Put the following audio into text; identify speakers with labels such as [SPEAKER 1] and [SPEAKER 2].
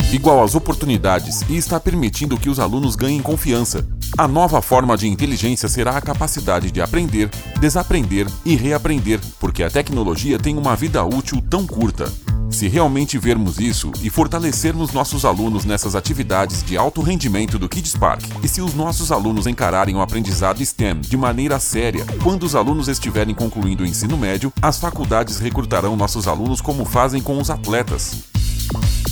[SPEAKER 1] igual às oportunidades e está permitindo que os alunos ganhem confiança. A nova forma de inteligência será a capacidade de aprender, desaprender e reaprender, porque a tecnologia tem uma vida útil tão curta. Se realmente vermos isso e fortalecermos nossos alunos nessas atividades de alto rendimento do Kids Park, e se os nossos alunos encararem o aprendizado STEM de maneira séria, quando os alunos estiverem concluindo o ensino médio, as faculdades recrutarão nossos alunos como fazem com os atletas.